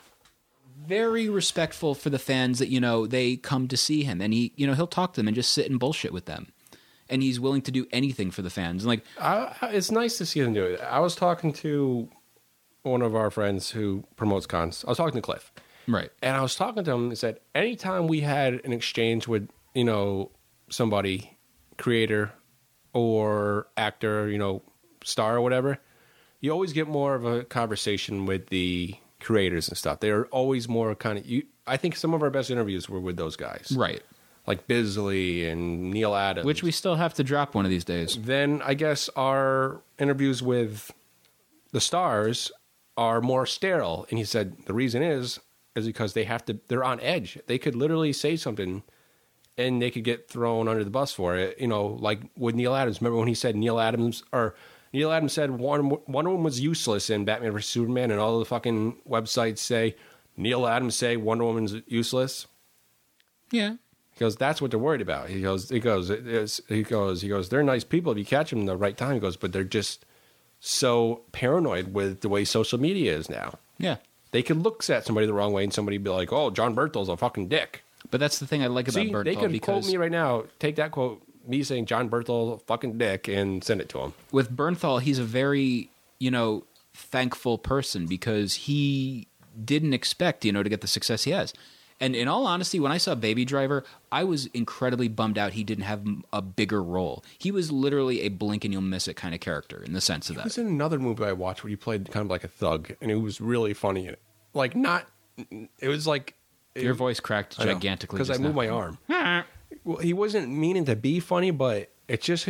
Very respectful for the fans that, you know, they come to see him. And he, you know, he'll talk to them and just sit and bullshit with them. And he's willing to do anything for the fans. And like,
I, I- it's nice to see him do it. I was talking to one of our friends who promotes cons. I was talking to Cliff.
right.
And I was talking to him and said, anytime we had an exchange with, you know, somebody, creator or actor, you know, star or whatever, you always get more of a conversation with the creators and stuff. They're always more kind of, you, I think some of our best interviews were with those guys.
Right.
Like Bisley and Neil Adams.
Which we still have to drop one of these days.
Then I guess our interviews with the stars are more sterile. And he said the reason is is because they have to they're on edge. They could literally say something and they could get thrown under the bus for it. You know, like with Neil Adams. Remember when he said Neil Adams or Neil Adams said Wonder, Wonder Woman was useless in Batman versus Superman, and all the fucking websites say Neil Adams say Wonder Woman's useless.
Yeah.
He goes, that's what they're worried about. He goes, he goes, it is, he goes, he goes, they're nice people if you catch them in the right time. He goes, but they're just so paranoid with the way social media is now.
Yeah.
They could look at somebody the wrong way and somebody be like, oh, John Berthel's a fucking dick.
But that's the thing I like about
See,
Berthel.
they could
because
quote me right now, take that quote, me saying John Berthel, fucking dick, and send it to him.
with Bernthal, he's a very, you know, thankful person because he didn't expect, you know, to get the success he has. And in all honesty, when I saw Baby Driver, I was incredibly bummed out he didn't have a bigger role. He was literally a blink and you'll miss it kind of character in the sense of
He
that.
was in another movie I watched where he played kind of like a thug, and it was really funny in it. Like, not, it was like...
Your voice cracked gigantically
because I
just
moved
now.
my arm. Well, he wasn't meaning to be funny, but it's just his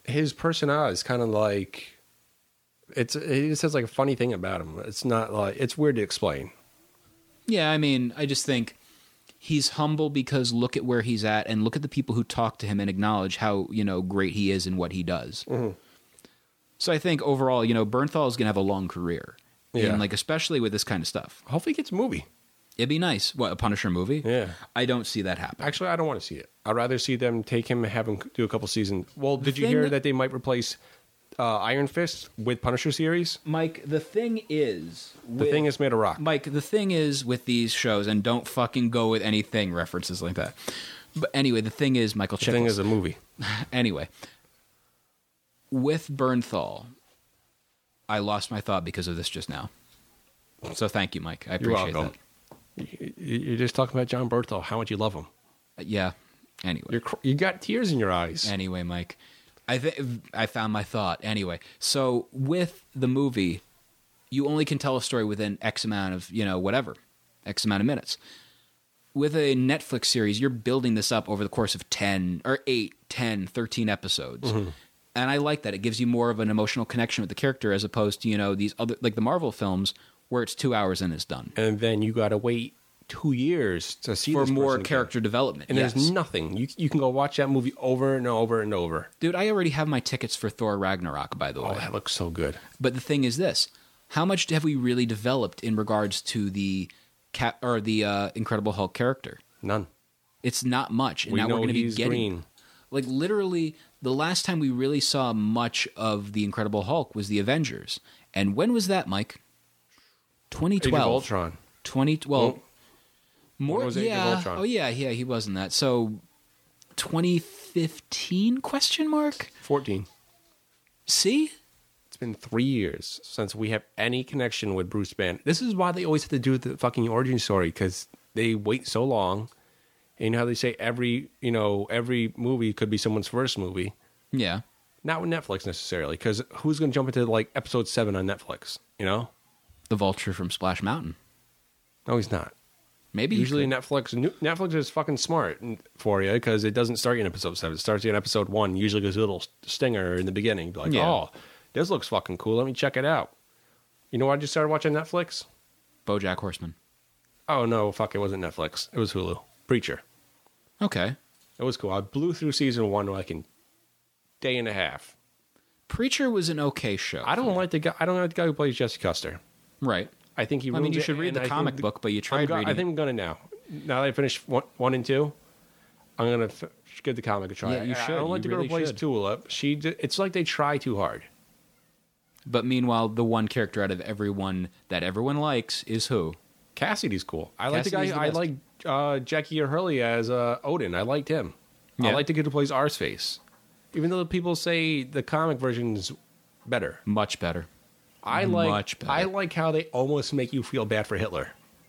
his personality is kind of like it's. He just has like a funny thing about him. It's not like it's weird to explain.
Yeah, I mean, I just think he's humble because look at where he's at and look at the people who talk to him and acknowledge how, you know, great he is in what he does. Mm-hmm. So I think overall, you know, Bernthal is going to have a long career. Yeah. And like, especially with this kind of stuff.
Hopefully he gets a movie.
It'd be nice. What, a Punisher movie?
Yeah.
I don't see that happen.
Actually, I don't want to see it. I'd rather see them take him and have him do a couple seasons. Well, did you hear that, that they might replace uh, Iron Fist with Punisher series?
Mike, the thing is...
The
with,
thing is made of rock.
Mike, the thing is with these shows, and don't fucking go with anything references like that. But anyway, the thing is, Michael Chiklis.
The thing is a movie.
Anyway. With Bernthal, I lost my thought because of this just now. So thank you, Mike. I appreciate
You're welcome. that. You're just talking about John Bernthal, how much you love him.
Uh, yeah. Anyway.
You're, you got tears in your eyes.
Anyway, Mike. I th- I found my thought. Anyway, so with the movie, you only can tell a story within X amount of, you know, whatever, X amount of minutes. With a Netflix series, you're building this up over the course of ten or eight, ten, thirteen episodes. Mm-hmm. And I like that. It gives you more of an emotional connection with the character as opposed to, you know, these other, like the Marvel films where it's two hours and it's done.
And then you got to wait two years to see
for
this
more
person
character
again.
development.
And
yes.
there's nothing. You you can go watch that movie over and over and over.
Dude, I already have my tickets for Thor Ragnarok, by the way.
Oh, that looks so good.
But the thing is this. How much have we really developed in regards to the Cap or the uh, Incredible Hulk character?
None.
It's not much. And
we
now
know
we're going to be
he's
getting
green.
Like literally the last time we really saw much of the Incredible Hulk was the Avengers. And when was that, Mike? twenty twelve.
Age of Ultron.
twenty well, well more
was Age
yeah.
of Ultron?
Oh yeah, yeah, he was in that. So twenty fifteen question mark?
fourteen.
See?
It's been three years since we have any connection with Bruce Banner. This is why they always have to do the fucking origin story, because they wait so long. And you know how they say every, you know, every movie could be someone's first movie?
Yeah.
Not with Netflix necessarily, because who's going to jump into like episode seven on Netflix, you know?
The Vulture from Splash Mountain.
No, he's not.
Maybe
usually Netflix Netflix is fucking smart for you because it doesn't start you in episode seven. It starts you in episode one. Usually there's a little stinger in the beginning. Be like, yeah. oh, this looks fucking cool. Let me check it out. You know what I just started watching Netflix?
BoJack Horseman.
Oh, no, fuck, it wasn't Netflix. It was Hulu. Preacher.
Okay.
It was cool. I blew through season one like in day and a half.
Preacher was an okay show.
I don't like the guy. I don't like the guy who plays Jesse Custer.
Right.
I think he.
I mean, you
it,
should read the comic book, but you tried
go-
reading.
I think I'm gonna now. Now that I finished one, one and two, I'm gonna f- give the comic a try.
Yeah, you
I,
should.
I don't like
You
the girl
really
who plays
should.
Tulip. She. d- It's like they try too hard.
But meanwhile, the one character out of everyone that everyone likes is who?
Cassidy's cool. I like the
Cassidy's
guy.
the
I
best.
like uh, Jackie Hurley as uh, Odin. I liked him. I
Yeah.
like the kid who plays Arseface. Even though people say the comic version's better,
Much better.
I like.
Much better.
I like how they almost make you feel bad for Hitler.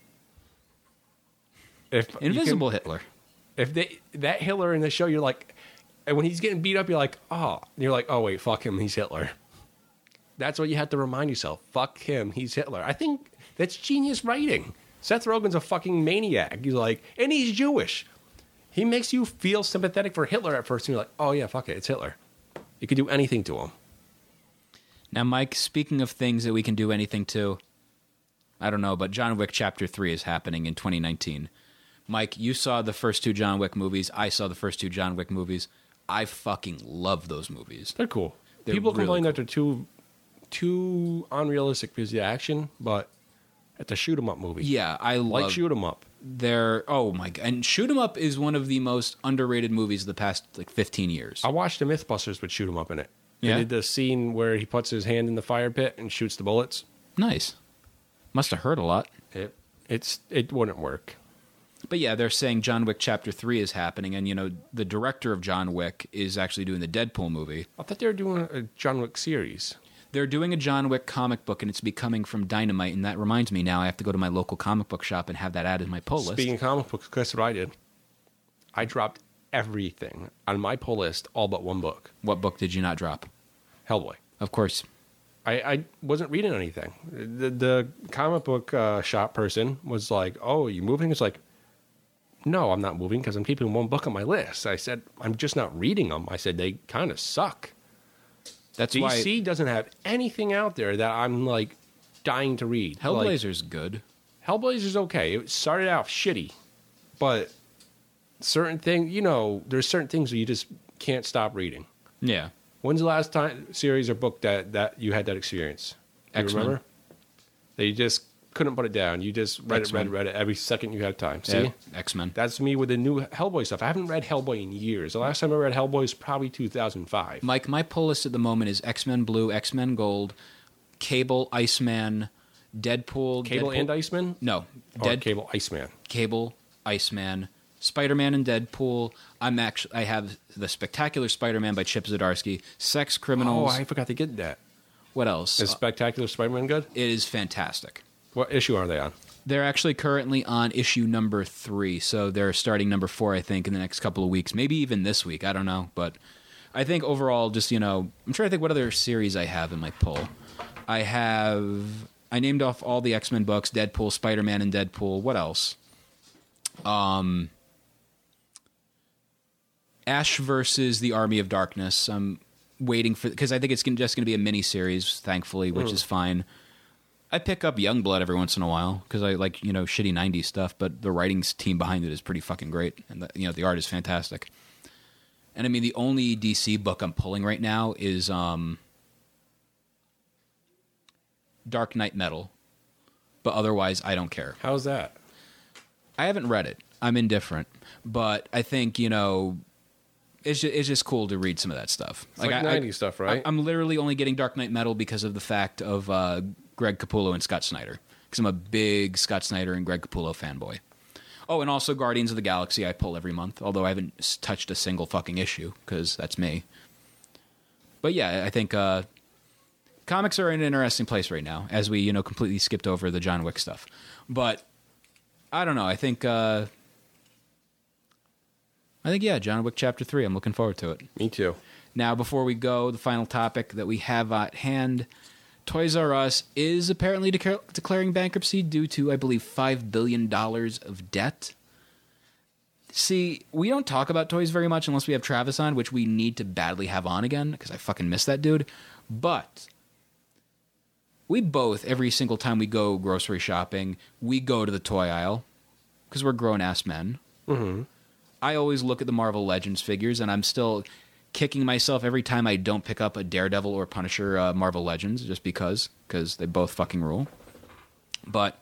If you can-
Invisible Hitler.
If they that Hitler in the show, you're like, and when he's getting beat up, you're like, oh, and you're like, oh wait, fuck him, he's Hitler. That's what you have to remind yourself. Fuck him, he's Hitler. I think that's genius writing. Seth Rogen's a fucking maniac. He's like, and he's Jewish. He makes you feel sympathetic for Hitler at first, and you're like, oh yeah, fuck it, it's Hitler. You could do anything to him.
Now, Mike, speaking of things that we can do anything to, I don't know, but John Wick Chapter three is happening in twenty nineteen. Mike, you saw the first two John Wick movies. I saw the first two John Wick movies. I fucking love those movies.
They're cool.
They're
People
really
complain
cool.
that they're too too unrealistic because of the action, but it's a shoot 'em up movie.
Yeah, I love
like shoot 'em up.
They're oh my god, and Shoot 'Em Up is one of the most underrated movies of the past like fifteen years.
I watched the Mythbusters with shoot 'em up in it. They
Yeah?
did the scene where he puts his hand in the fire pit and shoots the bullets.
Nice. Must have hurt a lot.
It it's it wouldn't work.
But yeah, they're saying John Wick Chapter three is happening, and you know the director of John Wick is actually doing the Deadpool movie.
I thought they were doing a John Wick series.
They're doing a John Wick comic book, and it's becoming from Dynamite, and that reminds me now I have to go to my local comic book shop and have that added to my pull list.
Speaking of comic books, guess what I did? I dropped everything on my pull list, all but one book.
What book did you not drop?
Hellboy.
Of course.
I, I wasn't reading anything. The, the comic book uh, shop person was like, oh, you moving? It's like, no, I'm not moving because I'm keeping one book on my list. I said, I'm just not reading them. I said, they kind of suck.
That's
D
why
C doesn't have anything out there that I'm like dying to read.
Hellblazer's good.
Like, Hellblazer's okay. It started out shitty, but certain things, you know, there's certain things that you just can't stop reading.
Yeah.
When's the last time series or book that, that you had that experience? Do you
X-Men.
remember? That you just couldn't put it down. You just read
X-Men.
it, read it, read it every second you had time. See?
Yeah. X-Men.
That's me with the new Hellboy stuff. I haven't read Hellboy in years. The last time I read Hellboy was probably two thousand five.
Mike, my pull list at the moment is X-Men Blue, X-Men Gold, Cable, Iceman, Deadpool.
Cable
Deadpool,
and Iceman?
No.
Or
Dead,
Cable Iceman.
Cable, Iceman, Spider-Man and Deadpool. I'm actually I have the Spectacular Spider-Man by Chip Zdarsky, Sex
Oh,
Criminals.
I forgot to get that.
What else?
Is Spectacular Spider-Man good?
It is fantastic.
What issue are they on?
They're actually currently on issue number three, so they're starting number four, I think, in the next couple of weeks. Maybe even this week. I don't know. But I think overall, just, you know, I'm trying to think what other series I have in my pull. I have... I named off all the X-Men books, Deadpool, Spider-Man, and Deadpool. What else? Um... Ash versus the Army of Darkness. I'm waiting for... Because I think it's gonna, just going to be a mini-series, thankfully, which mm. is fine. I pick up Youngblood every once in a while because I like, you know, shitty nineties stuff, but the writing team behind it is pretty fucking great. And, the, you know, the art is fantastic. And, I mean, the only D C book I'm pulling right now is um, Dark Knight Metal. But otherwise, I don't care.
How's that?
I haven't read it. I'm indifferent. But I think, you know... It's just, it's just cool to read some of that stuff.
It's like, like nineties I, stuff, right?
I, I'm literally only getting Dark Knight Metal because of the fact of uh, Greg Capullo and Scott Snyder. Because I'm a big Scott Snyder and Greg Capullo fanboy. Oh, and also Guardians of the Galaxy I pull every month, although I haven't touched a single fucking issue, because that's me. But yeah, I think uh, comics are in an interesting place right now, as we, you know, completely skipped over the John Wick stuff. But, I don't know, I think... Uh, I think, yeah, John Wick Chapter three. I'm looking forward to it.
Me too.
Now, before we go, the final topic that we have at hand, Toys R Us is apparently de- declaring bankruptcy due to, I believe, five billion dollars of debt. See, we don't talk about toys very much unless we have Travis on, which we need to badly have on again, because I fucking miss that dude. But we both, every single time we go grocery shopping, we go to the toy aisle, because we're grown-ass men.
Mm-hmm.
I always look at the Marvel Legends figures, and I'm still kicking myself every time I don't pick up a Daredevil or Punisher uh, Marvel Legends, just because, because they both fucking rule. But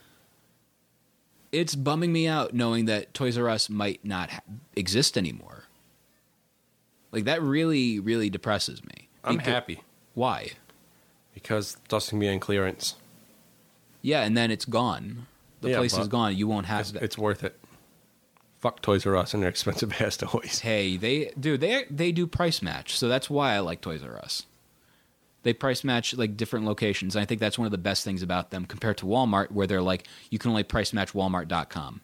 it's bumming me out knowing that Toys R Us might not ha- exist anymore. Like, that really, really depresses me.
I'm
because,
happy.
Why?
Because it's going to be on clearance.
Yeah, and then it's gone. The
yeah,
place is gone. You won't have
it's,
that.
It's worth it. Fuck Toys R Us and their expensive ass toys.
Hey, they dude, they they do price match, so that's why I like Toys R Us. They price match like different locations, and I think that's one of the best things about them compared to Walmart, where they're like, you can only price match Walmart dot com.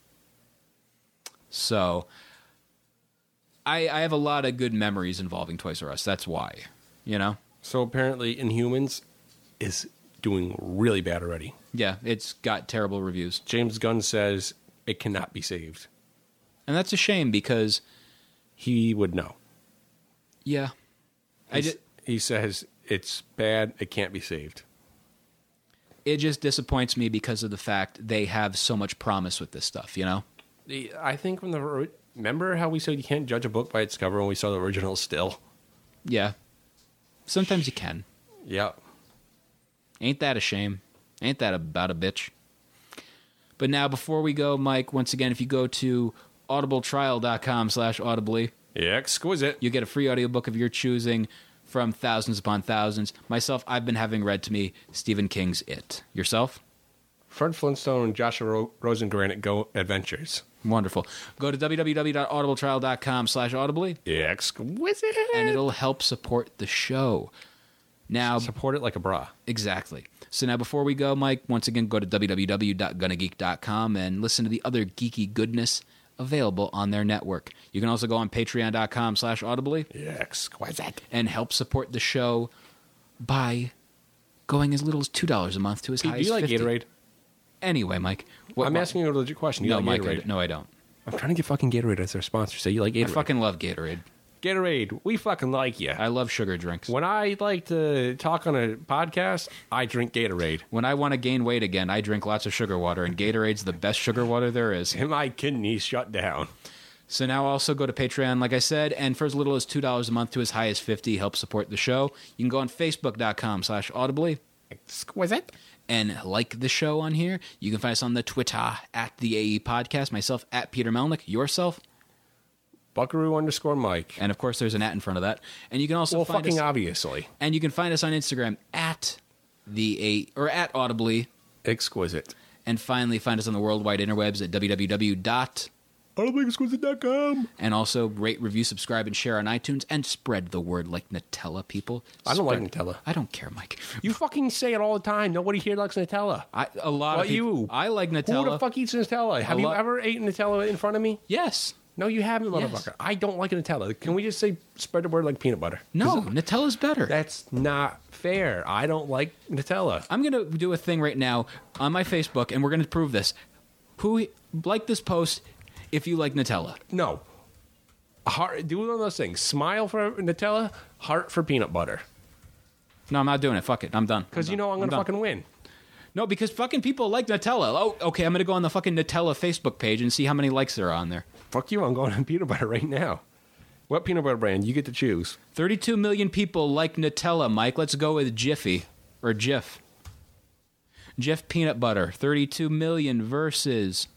So, I I have a lot of good memories involving Toys R Us. That's why, you know.
So apparently, Inhumans is doing really bad already.
Yeah, it's got terrible reviews.
James Gunn says it cannot be saved.
And that's a shame because
he would know.
Yeah. I just,
he says it's bad, it can't be saved.
It just disappoints me because of the fact they have so much promise with this stuff, you know?
I think from the... Remember how we said you can't judge a book by its cover when we saw the original still?
Yeah. Sometimes you can.
Yeah.
Ain't that a shame? Ain't that about a bitch? But now, before we go, Mike, once again, if you go to audibletrial.com slash audibly.
Exquisite.
You get a free audiobook of your choosing from thousands upon thousands. Myself, I've been having read to me Stephen King's It. Yourself?
Fred Flintstone and Joshua Ro- Rosengranit Go Adventures.
Wonderful. Go to www.audibletrial.com slash audibly.
Exquisite.
And it'll help support the show. Now,
support it like a bra.
Exactly. So now before we go, Mike, once again, go to w w w dot gonna geek dot com and listen to the other geeky goodness available on their network. You can also go on patreon.com slash audibly.
Exquisite.
And help support the show by going as little as two dollars a month to as
Pete,
high
do
as
you like
fifty dollars.
Gatorade?
Anyway, Mike. What,
I'm
what,
asking you a legit question. Do you
no,
like
Mike,
Gatorade?
I, no, I don't.
I'm trying to get fucking Gatorade as their sponsor. Say you like Gatorade.
I fucking love Gatorade.
Gatorade, we fucking like you.
I love sugar drinks.
When I like to talk on a podcast, I drink Gatorade.
When I want to gain weight again, I drink lots of sugar water, and Gatorade's the best sugar water there is.
And my kidneys shut down.
So now also go to Patreon, like I said, and for as little as two dollars a month to as high as fifty dollars, help support the show. You can go on Facebook.com slash audibly.
Exquisite.
And like the show on here. You can find us on the Twitter at the A E Podcast. Myself at Peter Melnick. Yourself?
Buckaroo underscore Mike.
And of course, there's an at in front of that. And you can also
well,
find
fucking
us,
obviously.
And you can find us on Instagram at the A or at audibly.
Exquisite.
And finally, find us on the worldwide interwebs at w w w dot
audibly exquisite dot com.
And also rate, review, subscribe, and share on iTunes, and spread the word like Nutella, people.
I don't
Spread-
like Nutella.
I don't care, Mike.
You fucking say it all the time. Nobody here likes Nutella.
I, a lot
What
of people.
you?
I like Nutella.
Who the fuck eats Nutella? Have you
lot-
ever eaten Nutella in front of me?
Yes.
No, you haven't,
Yes.
motherfucker. I don't like Nutella. Can we just say spread the word like peanut butter?
No,
'Cause
Nutella's better.
that's not fair. I don't like Nutella.
I'm going to do a thing right now on my Facebook, and we're going to prove this. Who like this post if you like Nutella?
No. Heart, do one of those things. Smile for Nutella, heart for peanut butter.
No, I'm not doing it. Fuck it. I'm done.
Because you know I'm going to
done.
fucking win.
No, because fucking people like Nutella. Oh, okay, I'm going to go on the fucking Nutella Facebook page and see how many likes there are on there.
Fuck you, I'm going on peanut butter right now. What peanut butter brand? You get to choose.
thirty-two million people like Nutella, Mike. Let's go with Jiffy. Or Jif. Jif peanut butter. thirty-two million versus...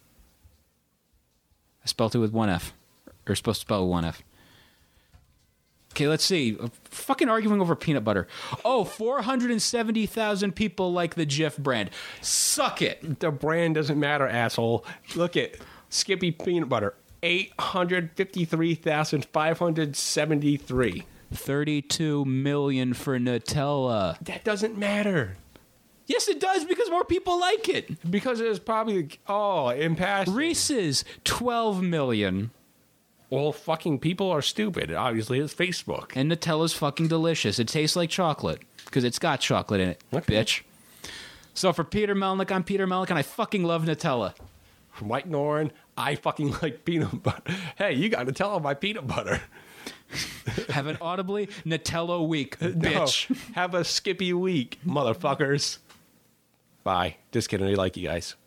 I spelled it with one F. Or supposed to spell it with one F. Okay, let's see. Fucking arguing over peanut butter. Oh, four hundred seventy thousand people like the Jif brand. Suck it.
The brand doesn't matter, asshole. Look at Skippy peanut butter. eight hundred fifty-three thousand five hundred seventy-three.
thirty-two million for Nutella.
That doesn't matter.
Yes, it does, because more people like it.
Because it's probably, oh, impasse.
Reese's, twelve million.
Well, fucking people are stupid. Obviously, it's Facebook.
And Nutella's fucking delicious. It tastes like chocolate, because it's got chocolate in it,
Okay.
bitch. So for Peter Melnick, I'm Peter Melnick, and I fucking love Nutella.
For Mike Noren, I fucking like peanut butter. Hey, you got to tell him my peanut butter.
Have an audibly Nutella week, bitch.
No, have a Skippy week, motherfuckers. Bye. Just kidding. I like you guys.